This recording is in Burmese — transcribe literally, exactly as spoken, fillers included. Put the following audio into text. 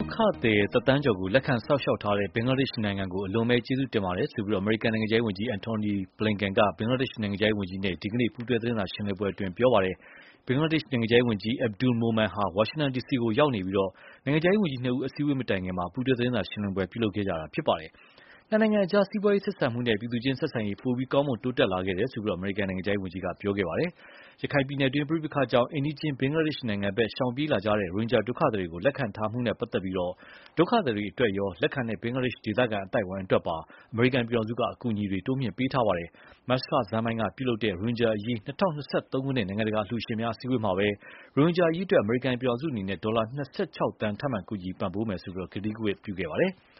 ခသည်တသန်းကျော်ကိုလက်ခံစောင့်ရှောက်ထားတဲ့ဘင်္ဂလားဒေ့ရှ်နိုင်ငံကိုအလွန်ပဲကျေးဇူးတင်ပါတယ်ဆိုပြီးအမေရိကန်နိုင်ငံခြားရေးဝန်ကြီး Antony Blinken ကဘင်္ဂလားဒေ့ရှ်နိုင်ငံခြားရေးဝန်ကြီးနဲ့ဒီကနေ့ပူးတွဲသတင်းစာရှင်းလင်းပွဲအတွင်းပြောပါတယ်။ဘင်္ဂလားဒေ့ရှ်နိုင်ငံခြားရေးဝန်ကြီး Abdul Momen ဟာဝါရှင်တန်ဒီစီကိုရောက်နေပြီးနိုင်ငံခြားရေးဝန်ကြီးနှစ်ဦးအစည်းအဝေးမတိုင်ခင်ပူးတွဲသတင်းစာရှင်းလင်းပွဲပြုလုပ်ခဲ့ကြတာဖြစ်ပါတယ်။နှစ်နိုင်ငံအကြားစီးပွားရေးဆက်ဆံမှုနဲ့ပြည်သူချင်းဆက်ဆံရေးပိုပြီးကောင်းမွန်တိုးတက်လာခဲ့တယ်လို့အမေရိကန်နိုင်ငံခြားရေးဝန်ကြီးကပြောခဲ့ပါတယ်။ရခိုင်ပြည်နယ်တွင်းပဋိပက္ခကြောင့်အိမ်နီးချင်းဘင်္ဂလားဒေ့ရှ်နိုင်ငံဘက်ရှောင်ပြေးလာကြတဲ့ရိုဟင်ဂျာဒုက္ခသည်တွေကိုလက်ခံထားမှုနဲ့ပတ်သက်ပြီးဒုက္ခသည်တွေအတွက်ရောလက်ခံတဲ့ဘင်္ဂလားဒေ့ရှ်ဒေသခံအသိုက်အဝိုင်းအတွက်ပါအမေရိကန်ပြည်ထောင်စုကအကူအညီတွေတိုးမြှင့်ပေးထားပါတယ်။မတ်လဆန်းပိုင်းကပြုလုပ်တဲ့ရိုဟင်ဂျာအရေး၂၀၂၃ခုနှစ်နိုင်ငံတကာအလှူရှင်များအစည်းအဝေးမှာပဲရိုဟင်ဂျာအရေးအတွက်အမေရိကန်ပြည်ထောင်စုအနေနဲ့ဒေါ်လာ၂၆သန်းထပ်မံကူညီပံ့ပိုးမယ်လို့ကတိပြုခဲ့ပါတယ်။